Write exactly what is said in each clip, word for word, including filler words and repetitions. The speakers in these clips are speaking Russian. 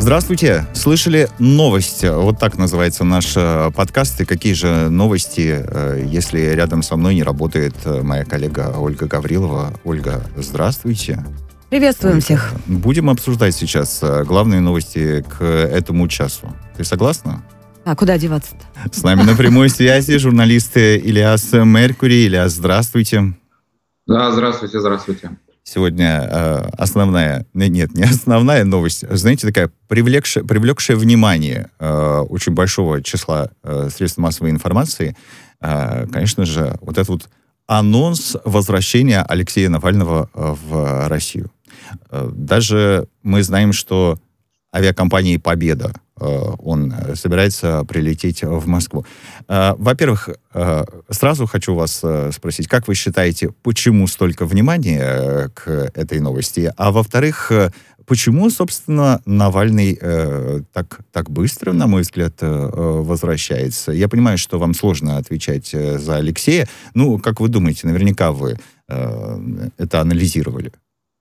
Здравствуйте. Слышали новость? Вот так называется наш подкаст. И какие же новости, если рядом со мной не работает моя коллега Ольга Гаврилова? Ольга, здравствуйте. Приветствуем Ольга, всех. Будем обсуждать сейчас главные новости к этому часу. Ты согласна? А куда деваться-то? С нами на прямой связи журналист Ильяс Меркурий. Ильяс, здравствуйте. Да, здравствуйте, здравствуйте. Сегодня э, основная, нет, не основная новость, знаете, такая привлекшая, привлекшая внимание э, очень большого числа э, средств массовой информации, э, конечно же, вот этот вот анонс возвращения Алексея Навального э, в Россию. Э, даже мы знаем, что авиакомпания «Победа», он собирается прилететь в Москву. Во-первых, сразу хочу вас спросить, как вы считаете, почему столько внимания к этой новости? А во-вторых, почему, собственно, Навальный так, так быстро, на мой взгляд, возвращается? Я понимаю, что вам сложно отвечать за Алексея. Ну, как вы думаете, наверняка вы это анализировали.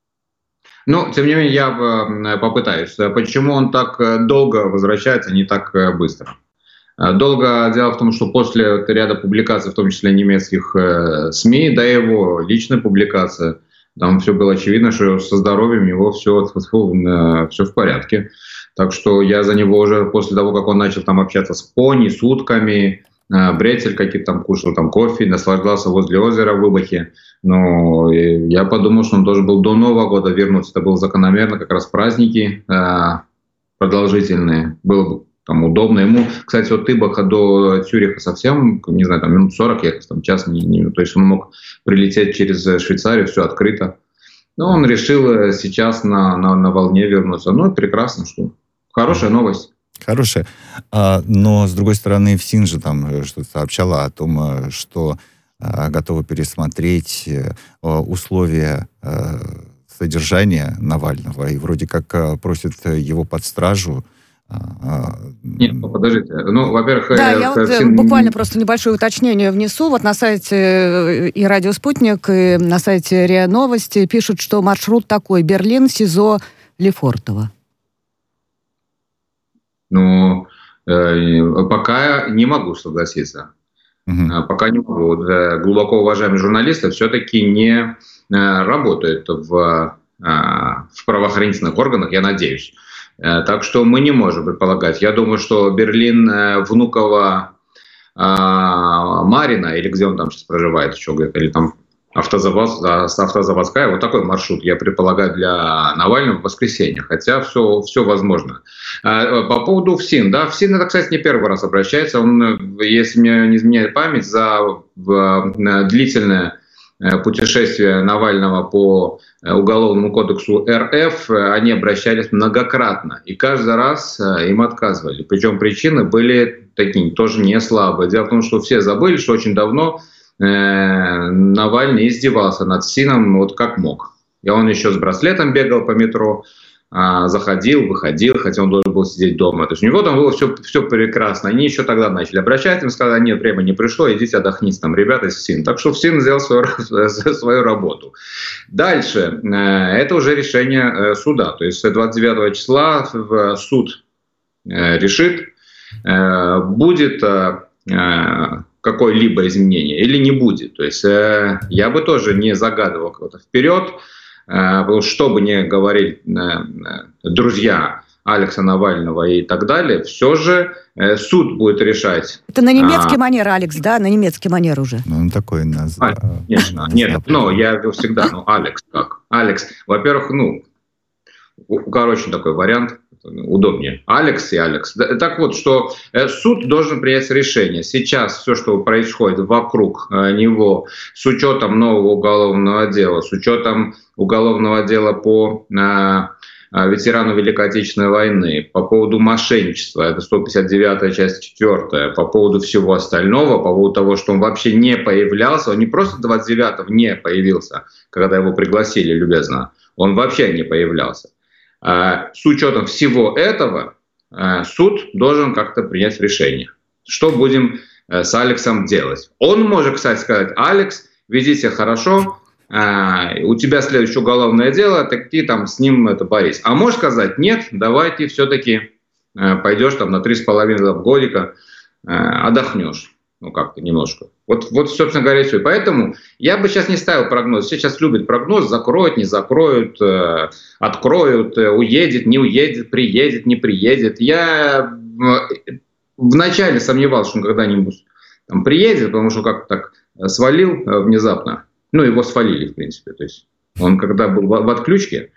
Ну, тем не менее, я попытаюсь. Почему он так долго возвращается, не так быстро? Долго дело в том, что после ряда публикаций, в том числе немецких СМИ, да и его личная публикация, там все было очевидно, что со здоровьем его все, все в порядке. Так что я за него уже после того, как он начал там общаться с пони, с утками, брецель какие-то там кушал, там кофе, наслаждался возле озера в Выбахе. Но я подумал, что он должен был до Нового года вернуться. Это было закономерно, как раз праздники э, продолжительные. Было бы там удобно ему. Кстати, от Ибаха до Цюриха совсем, не знаю, там минут сорок ехать, там час. Не, не, то есть он мог прилететь через Швейцарию, все открыто. Но он решил сейчас на, на, на волне вернуться. Ну, прекрасно, что хорошая новость. Хорошая. А, но, с другой стороны, ФСИН же там что-то сообщала о том, что а, готовы пересмотреть а, условия а, содержания Навального. И вроде как а, просят его под стражу. А, Нет, ну, подождите. Ну, во-первых... Да, я, я вот ФСИН... буквально просто небольшое уточнение внесу. Вот на сайте и «Радио Спутник», и на сайте РИА Новости пишут, что маршрут такой: Берлин, СИЗО, Лефортово. Ну, э, пока не могу согласиться. Uh-huh. Пока не могу. Вот, э, глубоко уважаемые журналисты все-таки не э, работают в, э, в правоохранительных органах, я надеюсь. Э, так что мы не можем предполагать. Я думаю, что Берлин, э, Внуково, э, Марина, или где он там сейчас проживает, еще где-то, или там Автозавод, автозаводская, вот такой маршрут, я предполагаю, для Навального в воскресенье, хотя все, все возможно. По поводу ФСИН, да, ФСИН это, кстати, не первый раз обращается, он, если мне не изменяет память, за длительное путешествие Навального по Уголовному кодексу РФ они обращались многократно, и каждый раз им отказывали. Причем причины были такие, тоже не слабые. Дело в том, что все забыли, что очень давно Навальный издевался над ФСИНом вот как мог. И он еще с браслетом бегал по метро, заходил, выходил, хотя он должен был сидеть дома. То есть у него там было все, все прекрасно. Они еще тогда начали обращаться, им сказали: нет, время не пришло, идите отдохните, там, ребята из ФСИН. Так что ФСИН сделал свою, свою работу. Дальше. Это уже решение суда. То есть двадцать девятого числа суд решит, будет какое-либо изменение или не будет. То есть э, я бы тоже не загадывал кого-то вперед, э, что бы ни говорили э, друзья Алекса Навального и так далее, все же э, суд будет решать. Это на немецкий а, манер, Алекс, да? На немецкий манер уже. Ну, он такой нас... А, конечно, нет, но я говорю всегда, ну, Алекс как? Алекс, во-первых, ну, короче, такой вариант, удобнее. Алекс и Алекс. Так вот, что суд должен принять решение. Сейчас все, что происходит вокруг него, с учетом нового уголовного дела, с учетом уголовного дела по ветерану Великой Отечественной войны, по поводу мошенничества, это сто пятьдесят девятая часть четвёртая, по поводу всего остального, по поводу того, что он вообще не появлялся, он не просто двадцать девятого не появился, когда его пригласили любезно, он вообще не появлялся. С учетом всего этого суд должен как-то принять решение. Что будем с Алексом делать? Он может, кстати, сказать: Алекс, веди себя хорошо, э, у тебя следующее уголовное дело, так ты там с ним это борись. А можешь сказать, нет, давай ты все-таки э, пойдешь там на три с половиной годика, э, отдохнешь. Ну, как-то немножко. Вот, вот, собственно говоря, все. Поэтому я бы сейчас не ставил прогноз. Все сейчас любят прогноз, закроют, не закроют, э, откроют, э, уедет, не уедет, приедет, не приедет. Я э, вначале сомневался, что он когда-нибудь там приедет, потому что как-то так свалил э, внезапно. Ну, его свалили, в принципе. То есть он когда был в, в отключке,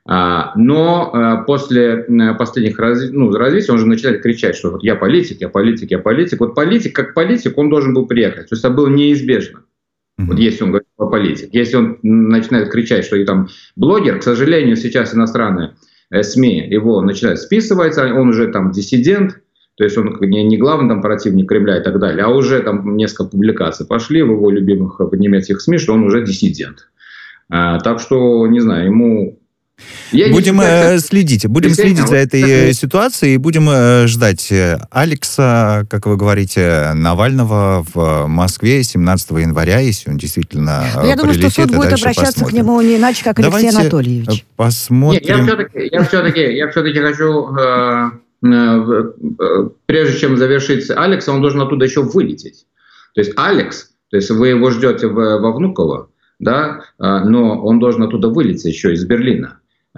но после последних разви... ну, развитий он же начинает кричать, что вот я политик, я политик, я политик. Вот политик, как политик, он должен был приехать. То есть это было неизбежно. Mm-hmm. Вот если он говорит о политике. Если он начинает кричать, что и там блогер, к сожалению, сейчас иностранные СМИ его начинают списывать, он уже там диссидент, то есть он не, не главный там противник Кремля и так далее, а уже там несколько публикаций пошли в его любимых немецких СМИ, что он уже диссидент. А, так что, не знаю, ему... Я будем э, следить, будем следить за этой э, ситуацией и будем э, ждать Алекса, как вы говорите, Навального в Москве семнадцатого января, если он действительно э, Я думаю, что суд будет обращаться посмотрим. к нему не иначе, как Давайте Алексей Анатольевич. Посмотрим. Нет, я все-таки, я все-таки, я все-таки хочу, э, э, прежде чем завершить Алекса, он должен оттуда еще вылететь. То есть Алекс, то есть вы его ждете в, во Внуково, да, э, но он должен оттуда вылететь еще из Берлина.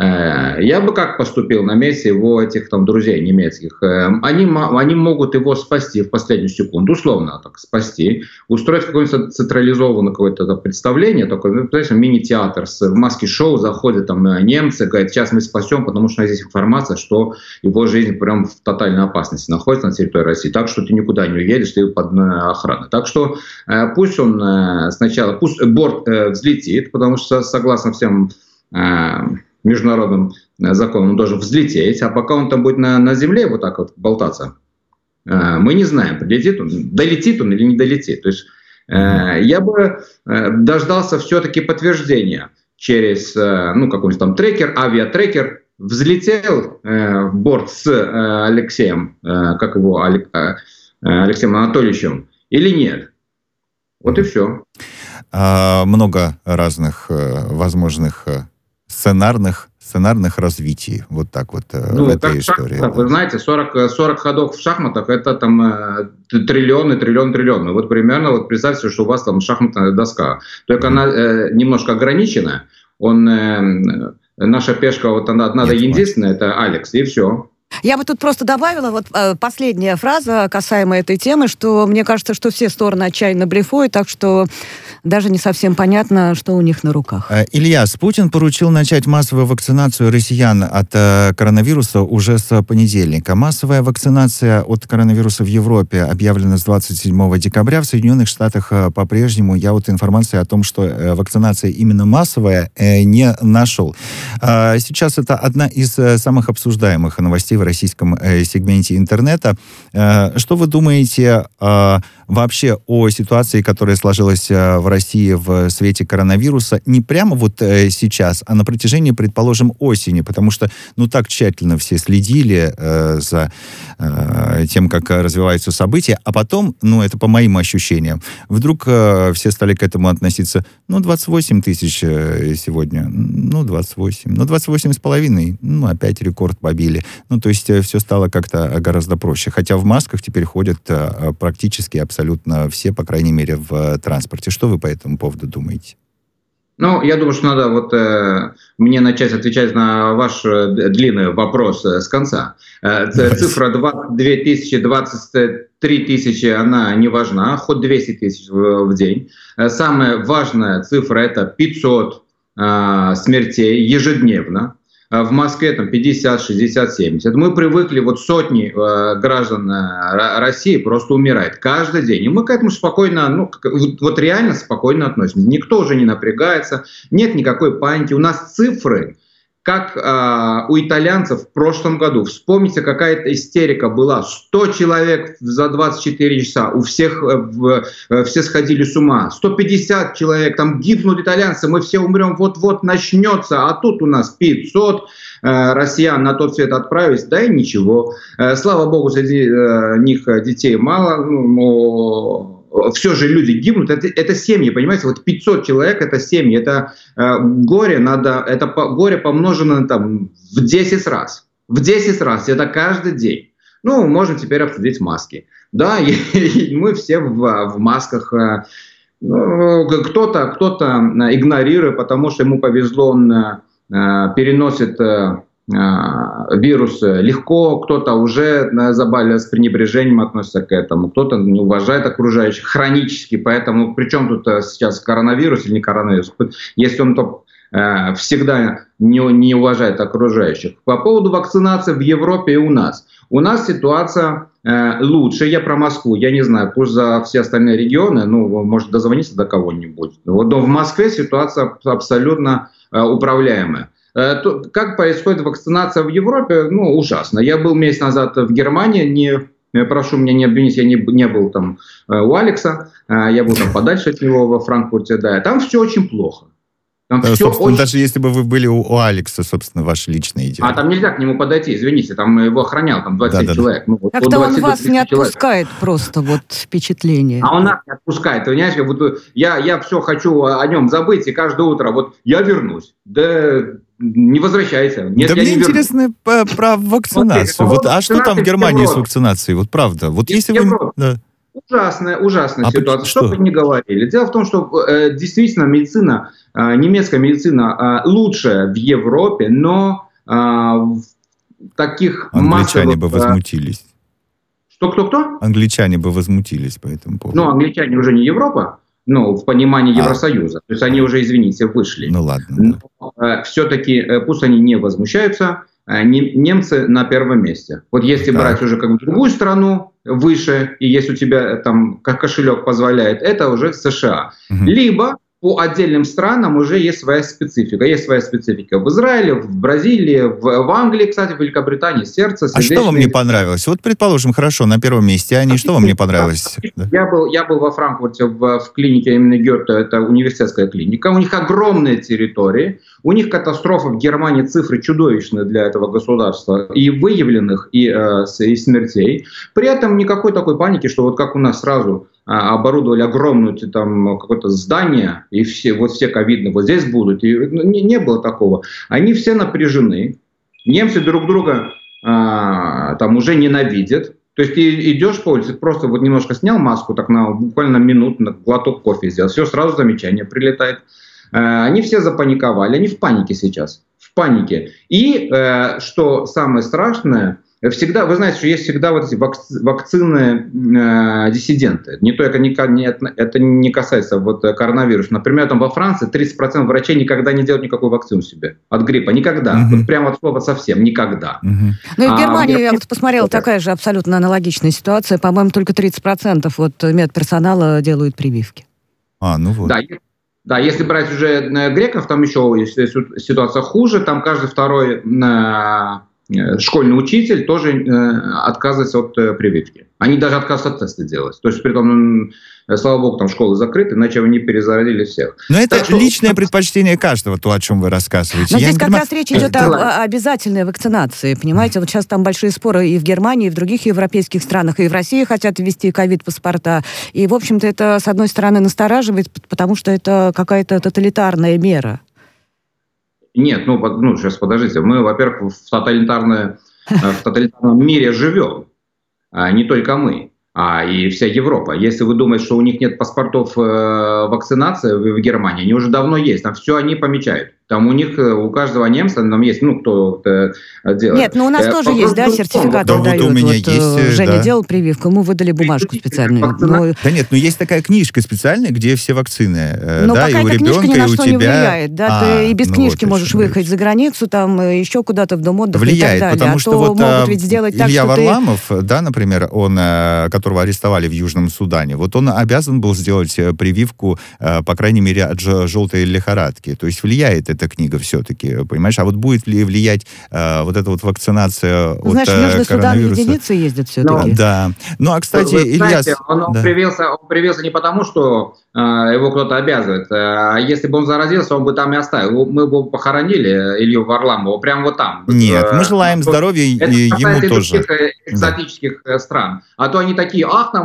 Я бы как поступил на месте его этих там друзей немецких? Они, они могут его спасти в последнюю секунду, условно так спасти, устроить какое-нибудь централизованное какое-то представление, такое, ну, мини-театр, в маске-шоу заходят там немцы, говорят, сейчас мы спасем, потому что у нас есть информация, что его жизнь прям в тотальной опасности находится на территории России, так что ты никуда не уедешь, ты под охраной. Так что пусть он сначала, пусть борт взлетит, потому что согласно всем международным законом он должен взлететь, а пока он там будет на, на земле вот так вот болтаться, э, мы не знаем, прилетит он, долетит он или не долетит. То есть э, я бы э, дождался все-таки подтверждения через э, ну, какой-нибудь там трекер, авиатрекер, взлетел э, в борт с э, Алексеем, э, как его, Алек, э, Алексеем Анатольевичем или нет. Вот и все. А, много разных э, возможных э, сценарных, сценарных развитий. Вот так вот ну, в этой истории. Да. Вы знаете, сорок, сорок ходов в шахматах — это там э, триллионы, триллион, триллион. Вот примерно вот представьте, что у вас там шахматная доска. Только mm-hmm. она э, немножко ограничена. Он, э, наша пешка, вот она одна единственная, это Алекс, и все. Я бы тут просто добавила вот э, последняя фраза касаемо этой темы, что мне кажется, что все стороны отчаянно блефуют, так что даже не совсем понятно, что у них на руках. Ильяс, Путин поручил начать массовую вакцинацию россиян от э, коронавируса уже с понедельника. Массовая вакцинация от коронавируса в Европе объявлена с двадцать седьмого декабря. В Соединенных Штатах э, по-прежнему я вот информации о том, что э, вакцинация именно массовая, э, не нашел. Э, сейчас это одна из э, самых обсуждаемых новостей в российском э, сегменте интернета. Э, что вы думаете э, вообще о ситуации, которая сложилась э, в России в свете коронавируса, не прямо вот э, сейчас, а на протяжении, предположим, осени, потому что, ну, так тщательно все следили э, за э, тем, как развиваются события, а потом, ну, это по моим ощущениям, вдруг э, все стали к этому относиться, ну, двадцать восемь тысяч э, сегодня, ну, двадцать восемь, ну, двадцать восемь с половиной, ну, опять рекорд побили. Ну, то есть э, все стало как-то гораздо проще. Хотя в масках теперь ходят э, практически абсолютно все, по крайней мере, в э, транспорте. Что вы по этому поводу думаете? Ну, я думаю, что надо вот э, мне начать отвечать на ваш э, длинный вопрос э, с конца. Э, цифра две тысячи, двадцать три тысячи, она не важна, хоть двести тысяч в, в день. Э, самая важная цифра — это пятьсот э, смертей ежедневно. В Москве там пятьдесят, шестьдесят, семьдесят. Мы привыкли, вот сотни э, граждан э, России просто умирает каждый день. И мы к этому спокойно, ну, вот, вот реально спокойно относимся. Никто уже не напрягается, нет никакой паники. У нас цифры, как э, у итальянцев в прошлом году. Вспомните, какая-то истерика была. сто человек за двадцать четыре часа. У всех э, э, все сходили с ума. сто пятьдесят человек, там гибнут итальянцы, мы все умрем, вот-вот начнется. А тут у нас пятьсот э, россиян на тот свет отправились. Да и ничего. Э, слава богу, среди э, них детей мало. Ну, все же люди гибнут, это, это семьи, понимаете, вот пятьсот человек это семьи, это э, горе надо, это по, горе помножено там в десять раз, в десять раз, это каждый день. Ну, можем теперь обсудить маски. Да, и, и мы все в, в масках, э, кто-то, кто-то игнорирует, потому что ему повезло, он э, переносит э, вирус легко, кто-то уже заболел, с пренебрежением относится к этому, кто-то не уважает окружающих хронически, поэтому при чем тут сейчас коронавирус или не коронавирус, если он то э, всегда не, не уважает окружающих. По поводу вакцинации в Европе и у нас. У нас ситуация э, лучше, я про Москву, я не знаю, пусть за все остальные регионы, ну, может дозвониться до кого-нибудь, вот, но в Москве ситуация абсолютно э, управляемая. Как происходит вакцинация в Европе? Ну, ужасно. Я был месяц назад в Германии, не, прошу меня не обвинить, я не, не был там у Алекса, я был там подальше от него во Франкфурте, да, там все очень плохо. Там да, все собственно, очень... даже если бы вы были у, у Алекса, собственно, ваши личные идеи. А там нельзя к нему подойти, извините, там его охранял, там двадцать да, человек. Да. Ну, вот как-то он вас не отпускает человек. Просто, вот впечатление. А он нас не отпускает, понимаешь, вот я, я все хочу о нем забыть, и каждое утро вот я вернусь, да не возвращайся. Нет, да я мне не интересно по, про вакцинацию. Вот, а что там в Германии с вакцинацией? Вот правда. Вот если вы... Да. Ужасная, ужасная а ситуация. Что? Что бы ни говорили. Дело в том, что э, действительно медицина, э, немецкая медицина э, лучшая в Европе, но э, в таких Англичане массовых... бы возмутились. Что, кто-кто? Англичане бы возмутились по этому поводу. Ну, англичане уже не Европа, ну, в понимании а. Евросоюза. То есть они уже, извините, вышли. Ну, ладно. Но э, все-таки, э, пусть они не возмущаются, э, не, немцы на первом месте. Вот если так. брать уже как бы другую страну, выше, и если у тебя там как кошелек позволяет, это уже США. Угу. Либо по отдельным странам уже есть своя специфика. Есть своя специфика в Израиле, в Бразилии, в, в Англии, кстати, в Великобритании, сердце, сердечные... А что вам не понравилось? Вот, предположим, хорошо, на первом месте они, что вам не понравилось? Я был, я был во Франкфурте в, в клинике имени Гёте, это университетская клиника, у них огромные территории, у них катастрофа в Германии, цифры чудовищные для этого государства, и выявленных, и, э, и смертей. При этом никакой такой паники, что вот как у нас сразу оборудовали огромное там какое-то здание, и все, вот все ковидные вот здесь будут. И, ну, не, не было такого. Они все напряжены. Немцы друг друга а, там уже ненавидят. То есть ты идешь по улице, просто вот немножко снял маску, так на буквально минуту, на глоток кофе сделал, все, сразу замечание прилетает. А, они все запаниковали, они в панике сейчас. В панике. И, э, что самое страшное, всегда, вы знаете, что есть всегда вот эти вакцины э, диссиденты. Не только не, не, это не касается вот коронавируса. Например, там во Франции тридцать процентов врачей никогда не делают никакую вакцину себе от гриппа. Никогда. Uh-huh. Вот прямо от слова совсем. Никогда. Uh-huh. Ну и в Германии, а, я вот посмотрела, такая же абсолютно аналогичная ситуация. По-моему, только тридцать процентов вот медперсонала делают прививки. А, ну вот. Да, да, если брать уже греков, там еще ситуация хуже. Там каждый второй... школьный учитель тоже э, отказывается от э, прививки. Они даже отказываются от теста делать. То есть, при том, э, слава богу, там школы закрыты, иначе они перезаразили всех. Но это так личное что... предпочтение каждого, то, о чем вы рассказываете. Но Я здесь как понимаю... раз речь идет о, о обязательной вакцинации, понимаете? Вот сейчас там большие споры и в Германии, и в других европейских странах, и в России хотят ввести ковид-паспорта. И, в общем-то, это, с одной стороны, настораживает, потому что это какая-то тоталитарная мера. Нет, ну, ну сейчас подождите. Мы, во-первых, в, тоталитарной, в тоталитарном мире живем. А не только мы, а и вся Европа. Если вы думаете, что у них нет паспортов э, вакцинации в, в Германии, они уже давно есть. Там все они помечают. Там у них, у каждого немца, там есть, ну, кто это делает. Нет, ну у нас э, тоже есть, да, сертификат да, дают. Вот у меня вот, есть, Женя да. делал прививку, ему выдали бумажку специальную. Но... Да нет, ну есть такая книжка специальная, где все вакцины. Но да, какая-то и у книжка ребенка, ни на и у что тебя... не влияет. Да? А, ты и без ну книжки вот, можешь выехать за границу, там, еще куда-то в дом отдыха влияет, и так далее. потому а что то вот могут ведь сделать так, Илья что Варламов, ты... да, например, он, которого арестовали в Южном Судане, вот он обязан был сделать прививку, по крайней мере, от желтой лихорадки. То есть влияет эта книга все-таки, понимаешь? А вот будет ли влиять э, вот эта вот вакцинация ну, от знаешь, в Южный Судан коронавируса? единицы ездят все-таки. Ну, да. Ну, а, кстати, вы, вы Илья... знаете, он, да. привился, он привился не потому, что э, его кто-то обязывает. А если бы он заразился, он бы там и оставил. Мы бы похоронили Илью Варламова прямо вот там. Нет, мы желаем здоровья это ему тоже. Это экзотических да. стран. А то они такие, ах, там у нас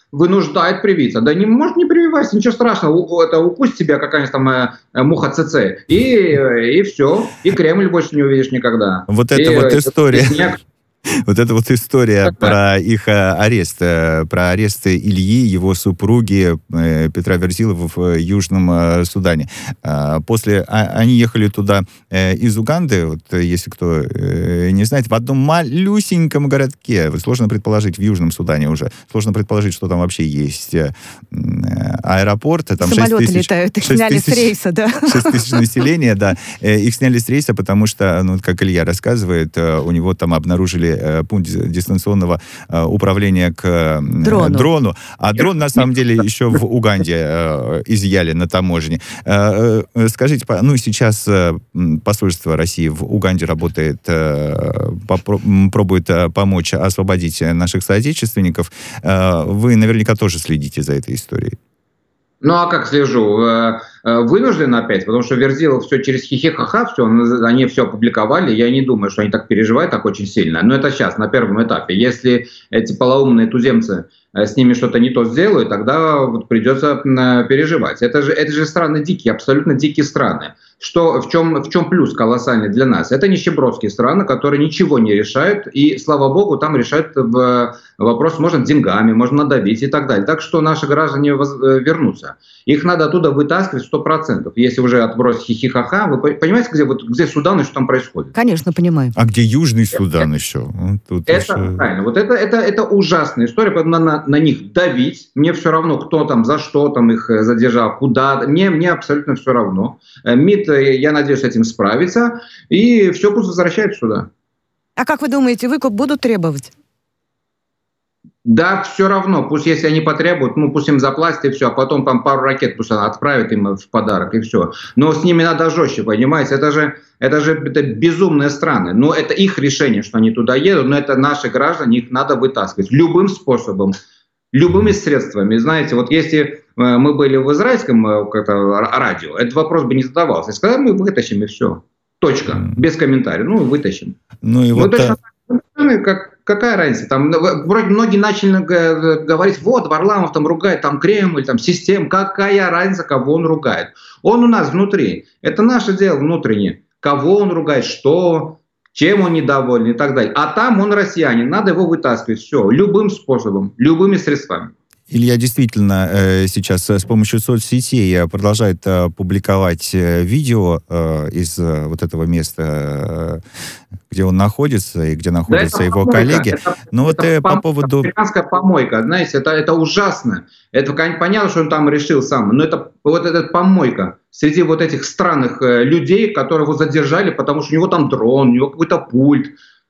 вынуждает привиться. Да не может не прививайся, ничего страшного, это укусит тебя какая-нибудь там э, муха ЦЦ, и, и все, и Кремль больше не увидишь никогда. Вот это и, вот история. Снег. Вот эта вот история про их арест, про арест Ильи, его супруги Петра Верзилова в Южном Судане. После они ехали туда из Уганды, вот если кто не знает, в одном малюсеньком городке, сложно предположить, в Южном Судане уже, сложно предположить, что там вообще есть аэропорт. Там самолеты шесть тысяч, летают, их сняли тысяч, с рейса, да. шесть тысяч населения, да. Их сняли с рейса, потому что, ну, как Илья рассказывает, у него там обнаружили пункт дистанционного э, управления к э, дрону. дрону. А дрон, на самом деле, еще в Уганде э, изъяли на таможне. Э, э, скажите, ну, сейчас э, посольство России в Уганде работает, э, попро- пробует э, помочь освободить наших соотечественников. Э, вы наверняка тоже следите за этой историей. Ну, а как слежу? Вынужден опять, потому что Верзилов все через хихихаха, все, они все опубликовали, я не думаю, что они так переживают так очень сильно. Но это сейчас, на первом этапе. Если эти полоумные туземцы с ними что-то не то сделают, тогда вот придется переживать. Это же, это же страны дикие, абсолютно дикие страны. Что, в, чем, в чем плюс колоссальный для нас? Это нищебродские страны, которые ничего не решают, и, слава богу, там решают в вопрос, можно деньгами, можно надавить и так далее. Так что наши граждане вернутся. Их надо оттуда вытаскивать сто процентов. Если уже отбросить хихихаха, вы понимаете, где, вот, где Судан и что там происходит? Конечно, понимаю. А где Южный Судан это, еще? Тут это еще... правильно. Вот это, это, это ужасная история, поэтому на, на них давить. Мне все равно, кто там, за что там их задержал, куда. Мне, мне абсолютно все равно. МИД, я надеюсь, с этим справится. И все пусть возвращается сюда. А как вы думаете, выкуп будут требовать? Да, все равно, пусть если они потребуют, ну пусть им заплатят и все, а потом там пару ракет пусть она отправит им в подарок и все. Но с ними надо жестче, понимаете, это же, это же это безумные страны. Но это их решение, что они туда едут, но это наши граждане, их надо вытаскивать любым способом, любыми средствами. Знаете, вот если мы были в израильском радио, этот вопрос бы не задавался. Сказали, мы вытащим и все. Точка. Без комментариев. Ну, вытащим. Ну и вот... Точно, как Какая разница? Там вроде многие начали говорить, вот, Варламов там ругает, там Кремль, там систем. Какая разница, кого он ругает? Он у нас внутри. Это наше дело внутреннее. Кого он ругает, что, чем он недоволен и так далее. А там он россиянин, надо его вытаскивать. Все, любым способом, любыми средствами. Илья действительно сейчас с помощью соцсетей продолжает публиковать видео из вот этого места, где он находится и где находятся да, его помойка. коллеги. Это, Но это вот пом- по поводу... Американская помойка, знаете, это, это ужасно. Это понятно, что он там решил сам, но это вот эта помойка среди вот этих странных людей, которые его задержали, потому что у него там дрон, у него какой-то пульт.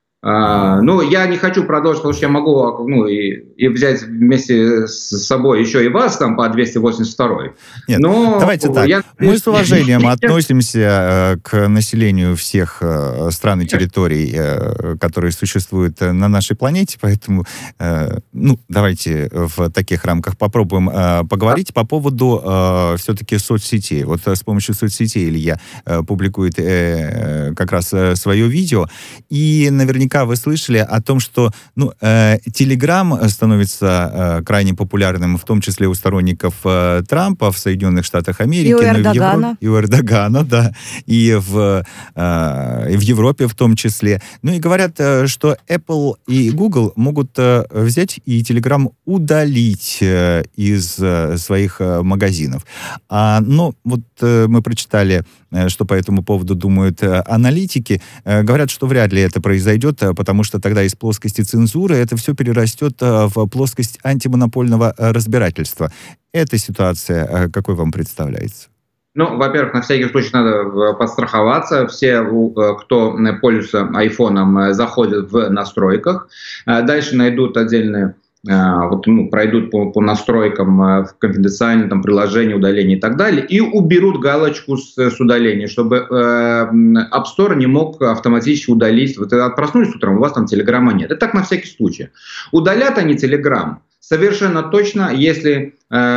А, ну, я не хочу продолжить, потому что я могу ну, и, и взять вместе с собой еще и вас там по двести восемьдесят два. Нет, но давайте так. Я... Мы с уважением относимся к населению всех стран и территорий, которые существуют на нашей планете, поэтому, ну, давайте в таких рамках попробуем поговорить по поводу все-таки соцсетей. Вот с помощью соцсетей Илья публикует как раз свое видео, и наверняка вы слышали о том, что ну, Телеграм э, становится э, крайне популярным, в том числе у сторонников э, Трампа в Соединенных Штатах Америки. И у Эрдогана. И у Эрдогана, да. И в, э, и в Европе в том числе. Ну и говорят, э, что Apple и Google могут э, взять и Telegram удалить э, из э, своих э, магазинов. А, но вот э, мы прочитали, э, что по этому поводу думают э, аналитики. Э, говорят, что вряд ли это произойдет, потому что тогда из плоскости цензуры это все перерастет в плоскость антимонопольного разбирательства. Эта ситуация какой вам представляется? Ну, во-первых, на всякий случай надо подстраховаться. Все, кто пользуется айфоном, заходят в настройках. Дальше найдут отдельные вот, ну, пройдут по, по настройкам в конфиденциальном там, приложении, удаление и так далее, и уберут галочку с, с удаления, чтобы э, App Store не мог автоматически удалить. Вот проснулись утром, у вас там Телеграма нет. Это так на всякий случай. Удалят они Телеграм совершенно точно, если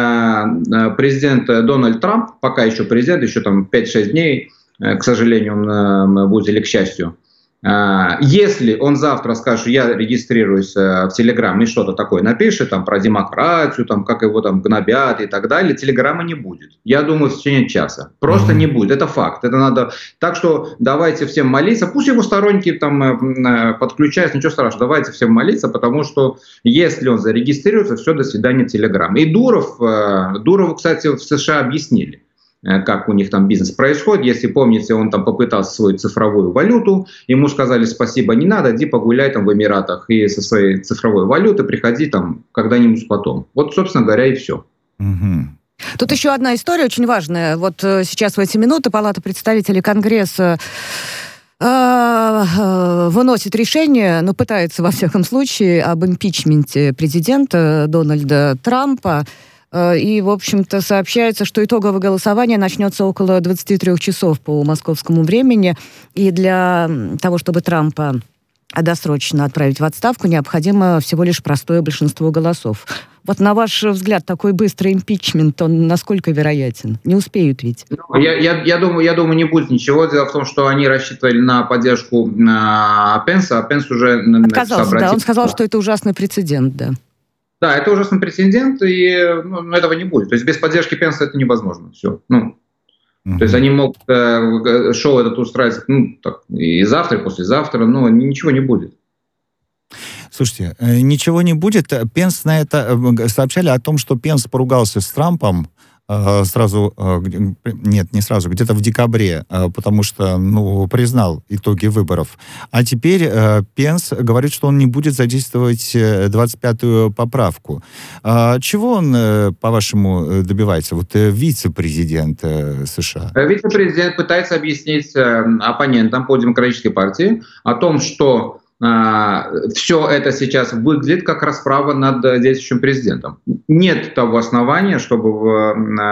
э, президент Дональд Трамп, пока еще президент, еще там пять-шесть дней, э, к сожалению, он э, будет или к счастью, Если он завтра скажет, я регистрируюсь в Телеграм и что-то такое напишет, там, про демократию, там, как его там гнобят и так далее, Телеграма не будет. Я думаю, в течение часа. Просто mm-hmm. не будет. Это факт. Это надо... Так что давайте всем молиться. Пусть его сторонники там подключаются, ничего страшного. Давайте всем молиться, потому что если он зарегистрируется, все, до свидания, Телеграм. И Дуров, Дурову, кстати, в США объяснили, как у них там бизнес происходит. Если помните, он там попытался свою цифровую валюту, ему сказали: спасибо, не надо, иди погуляй там в Эмиратах и со своей цифровой валюты приходи там когда-нибудь потом. Вот, собственно говоря, и все. Угу. Тут еще одна история очень важная. Вот сейчас в эти минуты Палата представителей Конгресса выносит решение, ну, пытается, во всяком случае, об импичменте президента Дональда Трампа. И, в общем-то, сообщается, что итоговое голосование начнется около двадцати трёх часов по московскому времени. И для того, чтобы Трампа досрочно отправить в отставку, необходимо всего лишь простое большинство голосов. Вот на ваш взгляд, такой быстрый импичмент, он насколько вероятен? Не успеют ведь? Я, я, я, думаю, я думаю, не будет ничего. Дело в том, что они рассчитывали на поддержку на Пенса, а Пенс уже... Отказался, обратил... да, он сказал, что это ужасный прецедент, да. Да, это ужасный прецедент, и ну, этого не будет. То есть без поддержки Пенса это невозможно. Все. Ну, mm-hmm. То есть они могут э, шоу этот устраивать ну, так, и завтра, и послезавтра, но ничего не будет. Слушайте, ничего не будет. Пенс на это сообщали о том, что Пенс поругался с Трампом сразу, нет, не сразу, где-то в декабре, потому что, ну, признал итоги выборов. А теперь Пенс говорит, что он не будет задействовать двадцать пятую поправку. Чего он, по-вашему, добивается? Вот вице-президент США. Вице-президент пытается объяснить оппонентам по Демократической партии о том, что все это сейчас выглядит как расправа над действующим президентом. Нет того основания, чтобы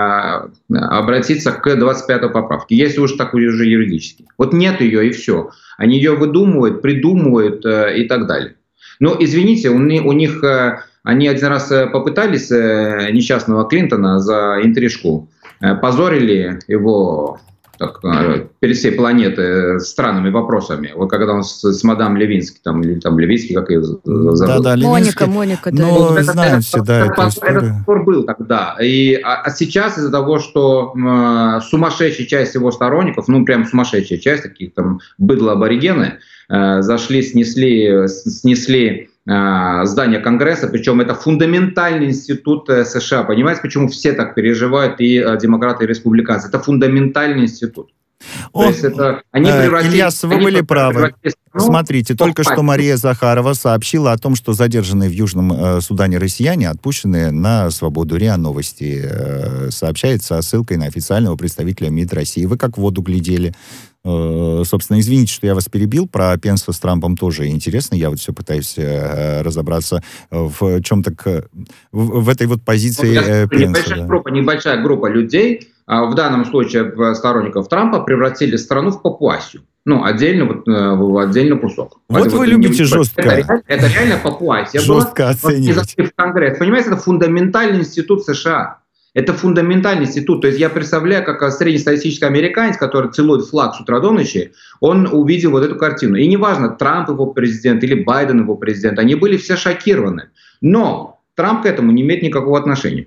обратиться к двадцать пятой поправке, если уж так уже юридически. Вот нет ее, и все. Они ее выдумывают, придумывают и так далее. Но, извините, у них, они один раз попытались несчастного Клинтона за интрижку, позорили его... Так, перед всей планетой странными вопросами. Вот когда он с, с мадам Левински, там, или там Левинский, как ее зовут? Да, да, Моника, Моника. Да. Ну, вот знаем все, да, это Этот спор был тогда. И, а, а сейчас из-за того, что э, сумасшедшая часть его сторонников, ну, прям сумасшедшая часть, таких там быдло-аборигены, э, зашли, снесли, снесли здание Конгресса, причем это фундаментальный институт США. Понимаете, почему все так переживают, и демократы, и республиканцы? Это фундаментальный институт. О, То есть это, они превратили, Ильяс, вы они были правы. Ну, Смотрите, только что Мария Захарова сообщила о том, что задержанные в Южном э, Судане россияне отпущены на свободу. РИА Новости э, сообщает со ссылкой на официального представителя МИД России. Вы как в воду глядели? Э, собственно, извините, что я вас перебил. Про Пенса с Трампом тоже интересно. Я вот все пытаюсь э, разобраться в чем-то к, в, в этой вот позиции э, Пенса. Небольшая, да. группа, небольшая группа людей, в данном случае сторонников Трампа, превратили страну в Папуасию. Ну, отдельно, вот, в отдельный кусок. Вот это вы вот любите не, жестко. Это, это, это реально Папуасия. Жестко была, оценивать. В Конгресс. Понимаете, это фундаментальный институт США. Это фундаментальный институт. То есть я представляю, как среднестатистический американец, который целует флаг с утра до ночи, он увидел вот эту картину. И неважно, Трамп его президент или Байден его президент, они были все шокированы. Но Трамп к этому не имеет никакого отношения.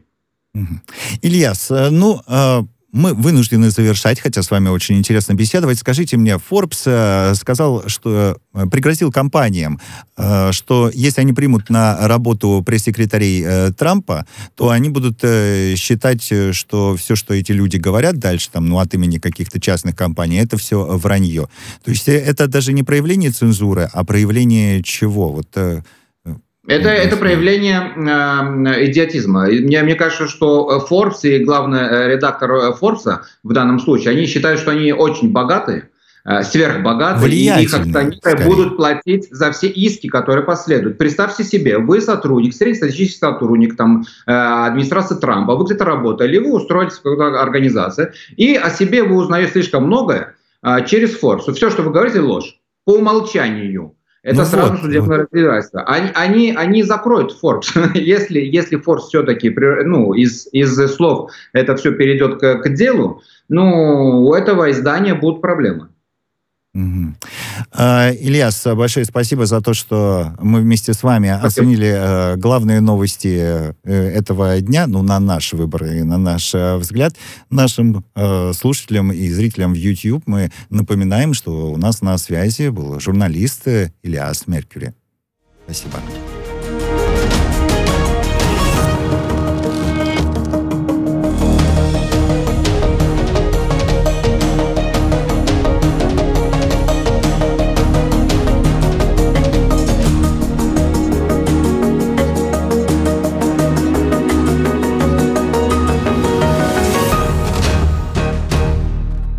Ильяс, ну... Мы вынуждены завершать, хотя с вами очень интересно беседовать. Скажите мне, Forbes э, сказал, что э, пригрозил компаниям, э, что если они примут на работу пресс-секретарей э, Трампа, то они будут э, считать, что все, что эти люди говорят дальше, там, ну, от имени каких-то частных компаний, это все вранье. То есть это даже не проявление цензуры, а проявление чего? Вот... Э, Это, это проявление э, идиотизма. Мне, мне кажется, что Forbes и главный редактор Forbes в данном случае, они считают, что они очень богатые, э, сверхбогатые, и их акционеры будут платить за все иски, которые последуют. Представьте себе, вы сотрудник, среднестатистический сотрудник там, э, администрации Трампа, вы где-то работали, вы устроились в какую-то организацию, и о себе вы узнаете слишком многое э, через Forbes. Все, что вы говорите, ложь. По умолчанию. Это ну сразу вот, судебное вот. разбирательство. Они, они, они закроют Forbes. если, если Forbes все-таки ну, из, из слов это все перейдет к, к делу, ну, у этого издания будут проблемы. Угу. Ильяс, большое спасибо за то, что мы вместе с вами оценили главные новости этого дня, ну, на наш выбор и на наш взгляд. Нашим слушателям и зрителям в YouTube мы напоминаем, что у нас на связи был журналист Ильяс Меркюри. Спасибо.